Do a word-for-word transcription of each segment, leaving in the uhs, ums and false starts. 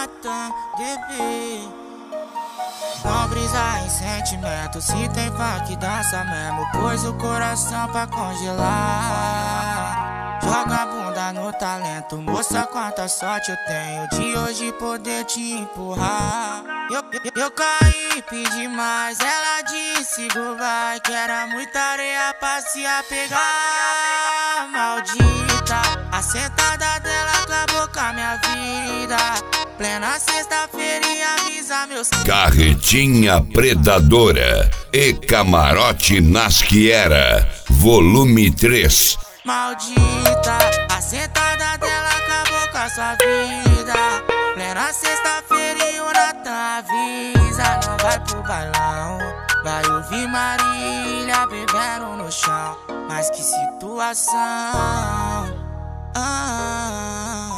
Natan, D B. Não brisa em sentimento, se tem funk dança mesmo, pois o coração pra congelar. Joga a bunda no talento, moça quanta sorte eu tenho de hoje poder te empurrar. Eu, eu, eu caí, pedi mais, ela disse go vai, que era muita areia pra se apegar. Maldita, a sentada dela acabou com a minha vida. Plena sexta-feira e avisa meus... Carretinha Predadora e Camarote Nasquiera, volume três. Maldita, a sentada dela acabou com a sua vida. Plena sexta-feira e o Natan avisa. Não vai pro bailão, vai ouvir Marília bebendo no chão. Mas que situação, ah,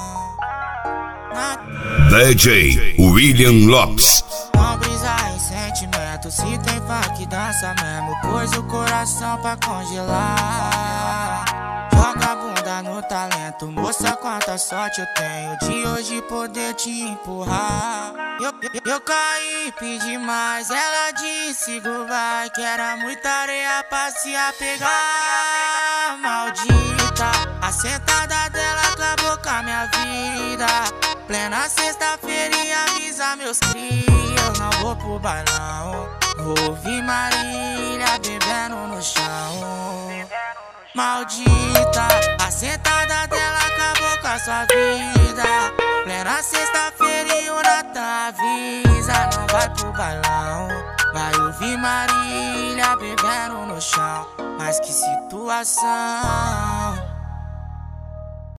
D J William Lopes. não brisa em sentimento, se tem funk dança mesmo, pois o coração pra congelar. Joga a bunda no talento, moça quanta sorte eu tenho de hoje poder te empurrar. Eu, eu, eu caí, pedi mais, ela disse go vai, que era muita areia pra se apegar. Maldita, a sentada dela acabou com a minha vida. Plena sexta-feira e avisa meus cria, eu não vou pro bailão, vou ouvir Marília bebendo no chão. Maldita, a sentada dela acabou com a sua vida. Plena sexta-feira e o Natan avisa. Não vai pro bailão, vai ouvir Marília bebendo no chão. Mas que situação,